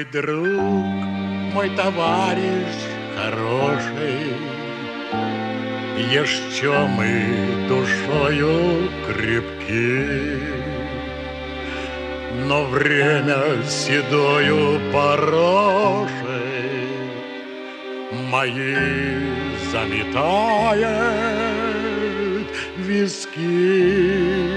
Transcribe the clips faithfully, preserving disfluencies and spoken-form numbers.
друг, мой товарищ хороший, еще мы душою крепки, но время седою порожей мои заметает виски.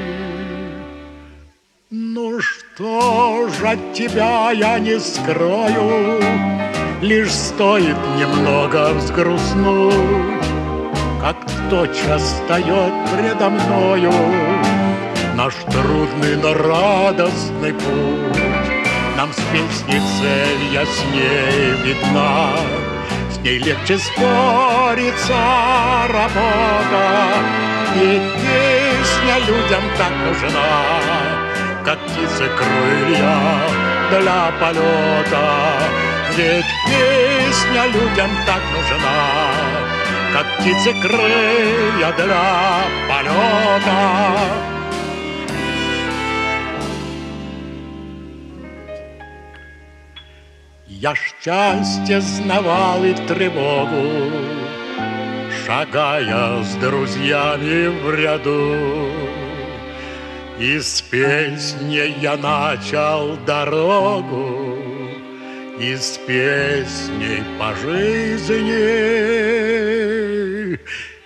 Ну что ж, от тебя я не скрою, лишь стоит немного взгрустнуть, как тотчас встает предо мною наш трудный, но радостный путь. Нам с песней цель яснее видна, с ней легче спорится работа, и песня людям так нужна, как птицы крылья для полета. Ведь песня людям так нужна, как птицы крылья для полета. Я счастье знавал и тревогу, шагая с друзьями в ряду. И с песней я начал дорогу, и с песней по жизни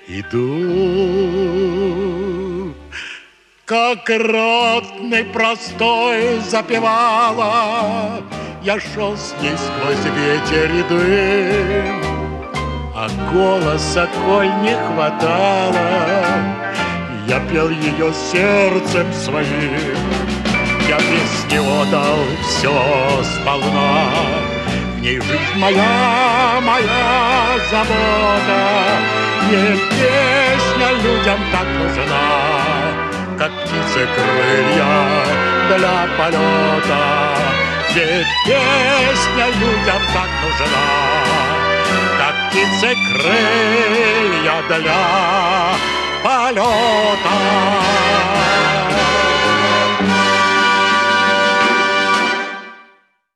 иду. Как ротный простой запевала, я шел с ней сквозь ветер и дым, а голоса, коль не хватало, я пел ее сердцем своим. Я песне отдал все сполна, в ней жизнь моя, моя забота. Ведь песня людям так нужна, как птицы крылья для полета. Ведь песня людям так нужна, как птицы крылья для полета.